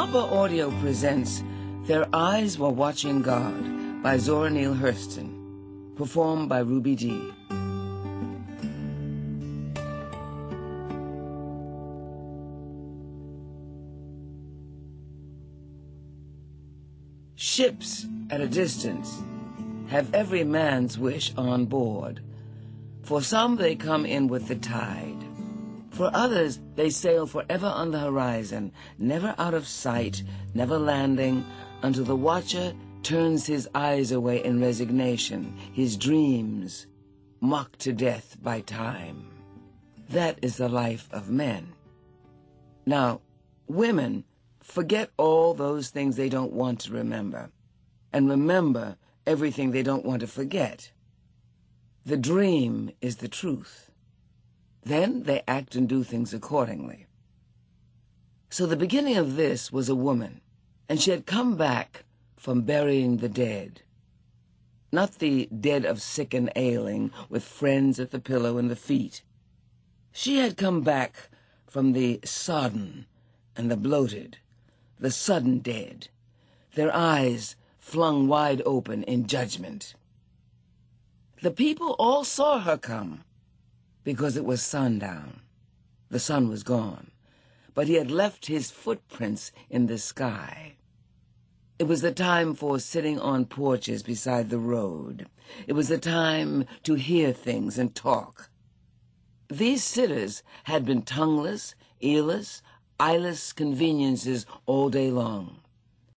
Harper Audio presents Their Eyes Were Watching God by Zora Neale Hurston, performed by Ruby Dee. Ships at a distance have every man's wish on board. For some they come in with the tide. For others, they sail forever on the horizon, never out of sight, never landing, until the watcher turns his eyes away in resignation, his dreams mocked to death by time. That is the life of men. Now, women forget all those things they don't want to remember, and remember everything they don't want to forget. The dream is the truth. Then they act and do things accordingly. So the beginning of this was a woman, and she had come back from burying the dead. Not the dead of sick and ailing, with friends at the pillow and the feet. She had come back from the sodden and the bloated, the sudden dead, their eyes flung wide open in judgment. The people all saw her come, because it was sundown. The sun was gone, but he had left his footprints in the sky. It was the time for sitting on porches beside the road. It was the time to hear things and talk. These sitters had been tongueless, earless, eyeless conveniences all day long.